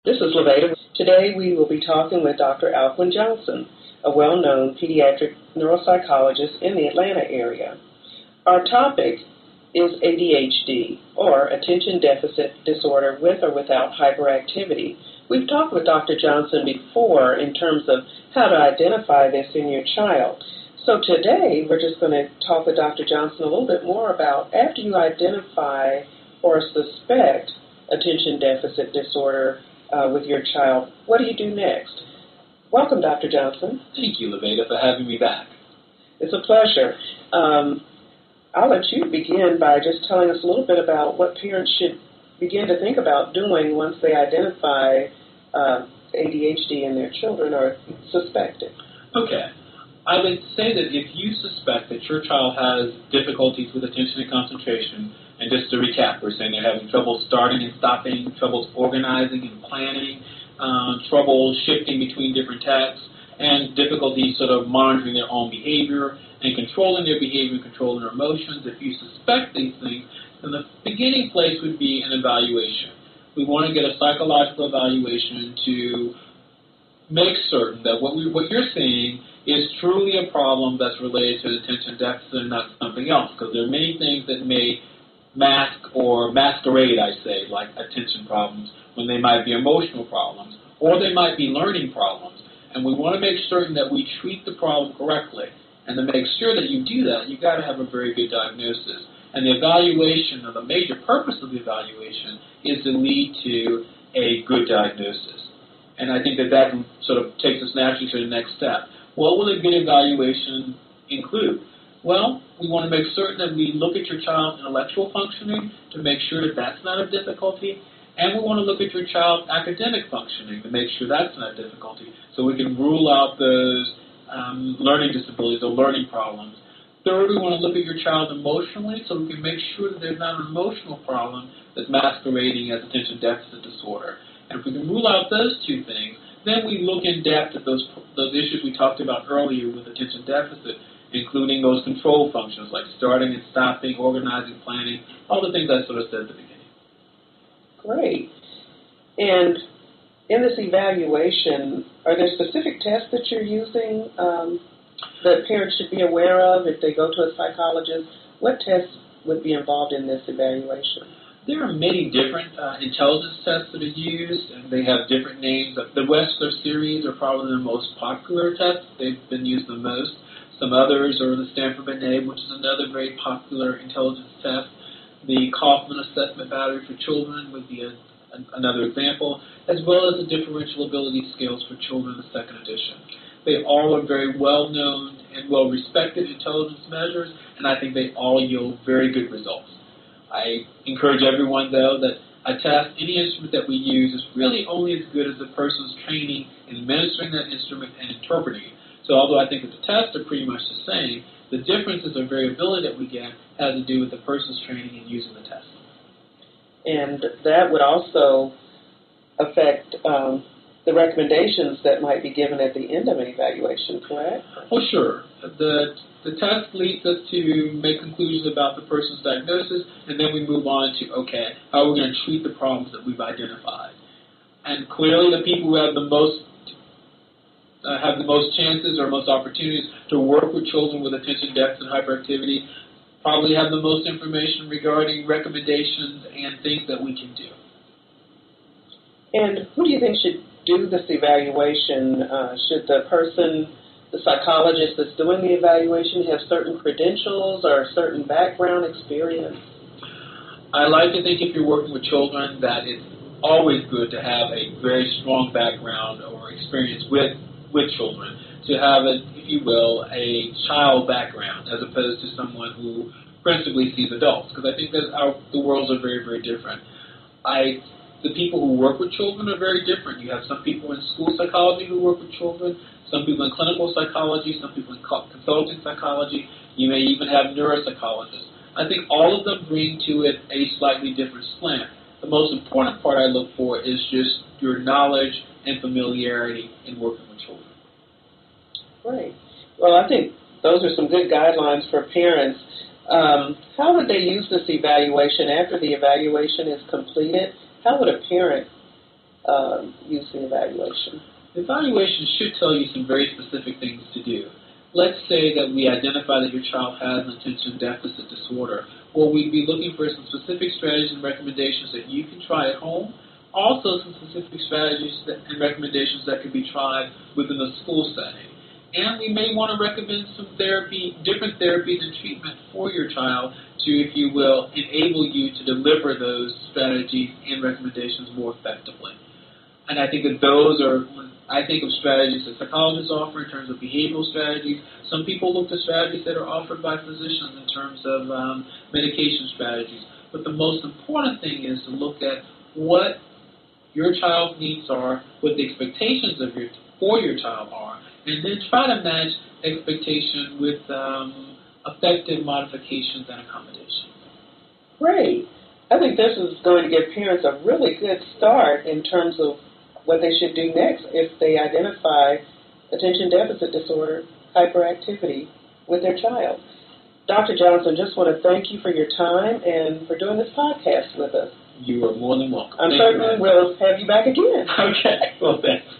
This is Levada. Today we will be talking with Dr. Alquin Johnson, a well-known pediatric neuropsychologist in the Atlanta area. Our topic is ADHD, or Attention Deficit Disorder with or without hyperactivity. We've talked with Dr. Johnson before in terms of how to identify this in your child. So today we're just going to talk with Dr. Johnson a little bit more about after you identify or suspect attention deficit disorder with your child, what do you do next? Welcome, Dr. Johnson. Thank you, Levada, for having me back. It's a pleasure. I'll let you begin by just telling us a little bit about what parents should begin to think about doing once they identify ADHD in their children or suspect it. Okay. I would say that if you suspect that your child has difficulties with attention and concentration, and just to recap, we're saying they're having trouble starting and stopping, troubles organizing and planning, trouble shifting between different tasks, and difficulty sort of monitoring their own behavior and controlling their behavior and controlling their emotions. If you suspect these things, then the beginning place would be an evaluation. We want to get a psychological evaluation to make certain that what you're seeing is truly a problem that's related to attention deficit and not something else, because there are many things that may mask or masquerade, I say, like attention problems, when they might be emotional problems, or they might be learning problems. And we want to make certain that we treat the problem correctly. And to make sure that you do that, you've got to have a very good diagnosis. And the evaluation, or the major purpose of the evaluation, is to lead to a good diagnosis. And I think that sort of takes us naturally to the next step. What will a good evaluation include? Well, we want to make certain that we look at your child's intellectual functioning to make sure that that's not a difficulty, and we want to look at your child's academic functioning to make sure that's not a difficulty, so we can rule out those learning disabilities or learning problems. Third, we want to look at your child emotionally so we can make sure that there's not an emotional problem that's masquerading as attention deficit disorder. And if we can rule out those two things, then we look in depth at those issues we talked about earlier with attention deficit, including those control functions like starting and stopping, organizing, planning, all the things I sort of said at the beginning. Great. And in this evaluation, are there specific tests that you're using that parents should be aware of if they go to a psychologist? What tests would be involved in this evaluation? There are many different intelligence tests that are used, and they have different names. The Wechsler series are probably the most popular tests. They've been used the most. Some others are the Stanford-Binet, which is another very popular intelligence test. The Kaufman Assessment Battery for Children would be another example, as well as the Differential Ability Scales for Children, the second edition. They all are very well-known and well-respected intelligence measures, and I think they all yield very good results. I encourage everyone, though, that a test, any instrument that we use, is really only as good as the person's training in administering that instrument and interpreting it. So although I think that the tests are pretty much the same, the differences or variability that we get has to do with the person's training in using the test. And that would also affect the recommendations that might be given at the end of an evaluation, correct? Oh, sure. The test leads us to make conclusions about the person's diagnosis, and then we move on to, okay, how are we going to treat the problems that we've identified? And clearly the people who have the most chances or most opportunities to work with children with attention deficit and hyperactivity probably have the most information regarding recommendations and things that we can do. And who do you think should do this evaluation? Should the psychologist that's doing the evaluation have certain credentials or certain background experience? I like to think if you're working with children that it's always good to have a very strong background or experience with children, to have, if you will, a child background as opposed to someone who principally sees adults, because I think that the worlds are very, very different. The people who work with children are very different. You have some people in school psychology who work with children, some people in clinical psychology, some people in consulting psychology. You may even have neuropsychologists. I think all of them bring to it a slightly different slant. The most important part I look for is just your knowledge and familiarity in working with children. Great. Well, I think those are some good guidelines for parents. How would they use this evaluation after the evaluation is completed? How would a parent use the evaluation? The evaluation should tell you some very specific things to do. Let's say that we identify that your child has an attention deficit disorder. Well, we'd be looking for some specific strategies and recommendations that you can try at home. Also, some specific strategies and recommendations that can be tried within the school setting. And we may want to recommend some therapy, different therapies and treatment for your child to, if you will, enable you to deliver those strategies and recommendations more effectively. And I think that those are, I think of strategies that psychologists offer in terms of behavioral strategies. Some people look to strategies that are offered by physicians in terms of medication strategies. But the most important thing is to look at what your child's needs are, what the expectations for your child are, and then try to match expectation with effective modifications and accommodations. Great. I think this is going to give parents a really good start in terms of what they should do next if they identify attention deficit disorder, hyperactivity with their child. Dr. Johnson, just want to thank you for your time and for doing this podcast with us. You are more than welcome. I'm certain we'll have you back again. Okay. Well, thanks.